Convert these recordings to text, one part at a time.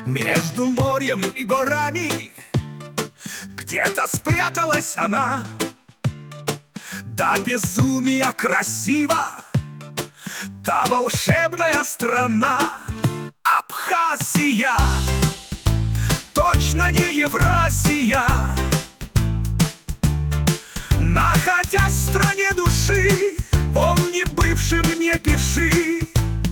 Между морем и горами где-то спряталась она. До безумия красива та волшебная страна. Абхазия, точно не Евразия. Находясь в стране души, помни, бывшим не пиши.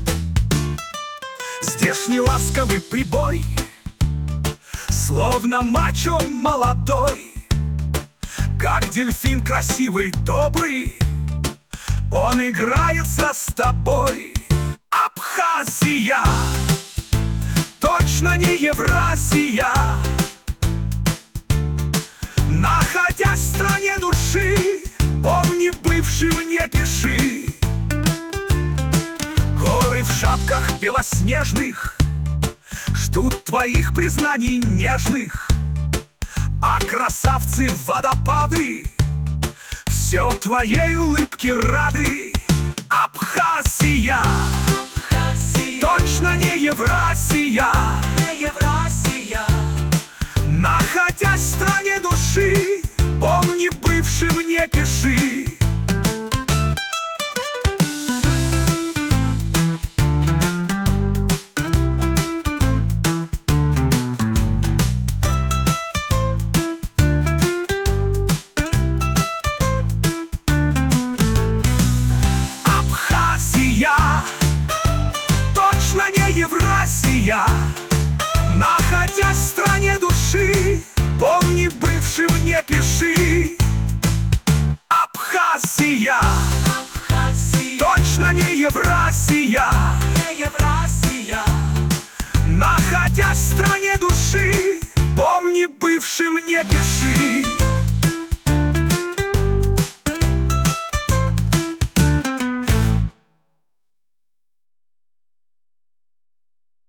Здешний ласковый прибой, словно мачо молодой, как дельфин красивый, добрый, он играется с тобой. Абхазия, точно не Евразия. Находясь в стране души, помни, бывшим не пиши. Горы в шапках белоснежных ждут твоих признаний нежных, а красавцы водопады все твоей улыбке рады. Абхазия, точно не Евразия. Находясь в стране души, помни, бывшим не пиши. Абхазия, точно не Евразия. Находясь в стране души, помни, бывшим не пиши. Абхазия, точно не Евразия. Находясь в стране души, помни, бывшим не пиши.